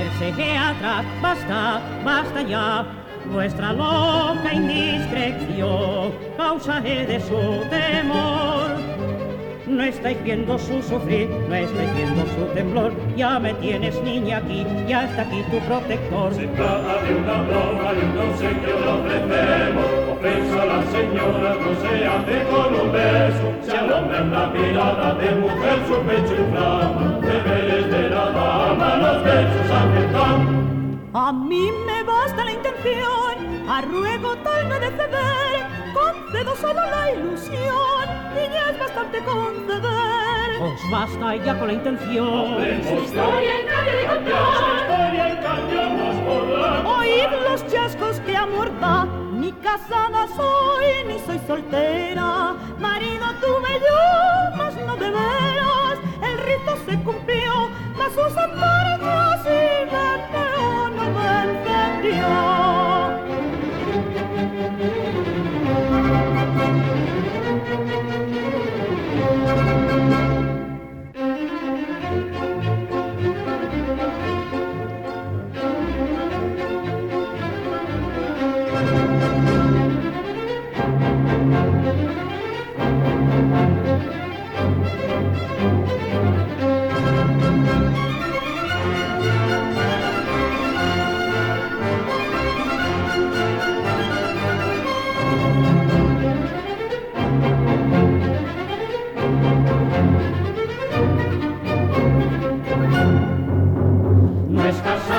Déjese atrás, basta, basta ya. Vuestra loca indiscreción causa es de su temor. No estáis viendo su sufrir, no estáis viendo su temblor. Ya me tienes, niña, aquí, ya está aquí tu protector. Se trata de una broma, de un obsequio le ofrecemos. Ofensa a la señora no se hace con un beso. Se alumbra una mirada de mujer, su pecho inflama. Deberes de la dama, los besos aceptan. A mí me basta la intención, a ruego tal no he de ceder. Concedo solo la ilusión, y ya es bastante conceder. Os basta ya con la intención. Su historia en cambio de contar. Su historia en cambio nos podrá. Oíd los chascos que amor da. Ni casada soy, ni soy soltera. Marido tuve yo, mas no de veras. El rito se cumplió, mas un santuario así me no me entendió. No es